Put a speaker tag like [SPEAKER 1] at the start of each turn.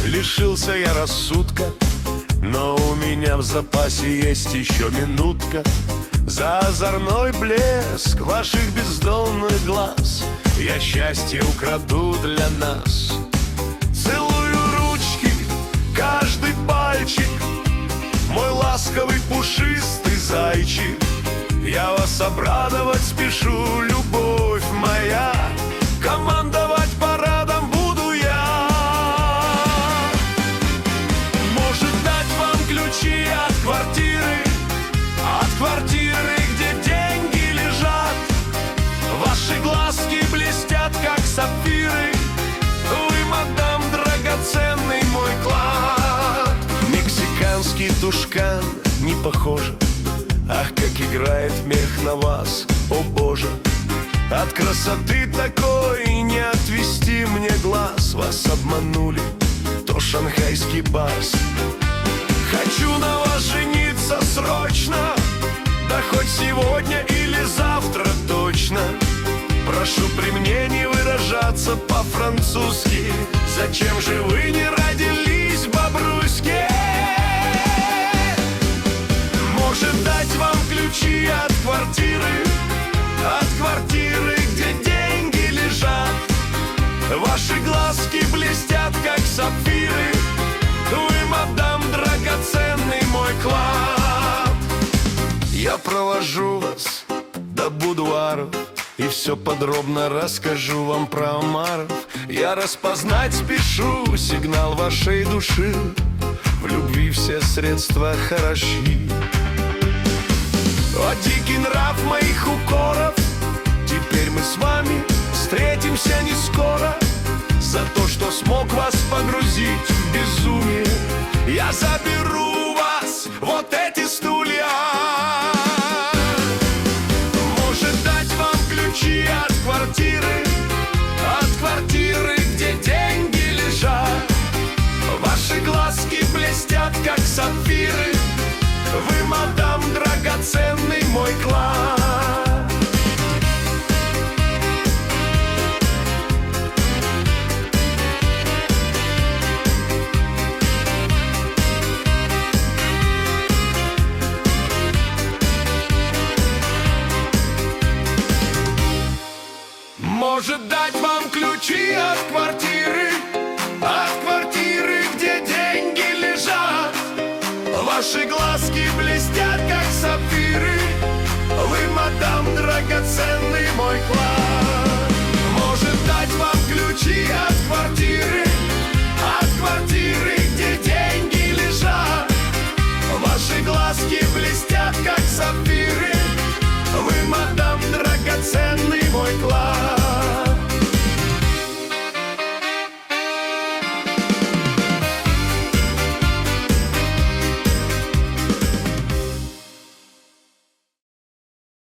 [SPEAKER 1] Лишился я рассудка, но у меня в запасе есть еще минутка. За озорной блеск ваших бездонных глаз я счастье украду для нас. Целую ручки, каждый пальчик, мой ласковый пушистый зайчик. Я вас обрадовать спешу, любовь моя, командовать парадом буду я. Может дать вам ключи от квартиры, где деньги лежат. Ваши глазки блестят, как сапфиры, вы, мадам, драгоценный мой клад. Мексиканский тушкан не похоже, ах, как играет мех на вас, о боже. От красоты такой не отвести мне глаз. Вас обманули, то шанхайский барс. Хочу на вас жениться срочно, да хоть сегодня или завтра точно. Прошу при мне не выражаться по-французски. Зачем же вы не родились, бобруйски? Может дать вам ключи от квартиры, где деньги лежат. Ваши глазки блестят, как сапфиры, вы, мадам, драгоценный мой клад. Я провожу вас до будуаров и все подробно расскажу вам про омаров. Я распознать спешу сигнал вашей души, в любви все средства хороши. О, дикий нрав моих укоров, теперь мы с вами встретимся не скоро. За то, что смог вас погрузить в безумие, я заберу вас вот эти стулья. Может дать вам ключи от квартиры, где деньги лежат. Ваши глазки блестят, как сапфиры, вы, мадам, драгоценный мой клад. Может дать вам ключи от квартиры, где деньги лежат. Ваши глазки блестят, как сапфиры, вы, мадам, драгоценный мой клад.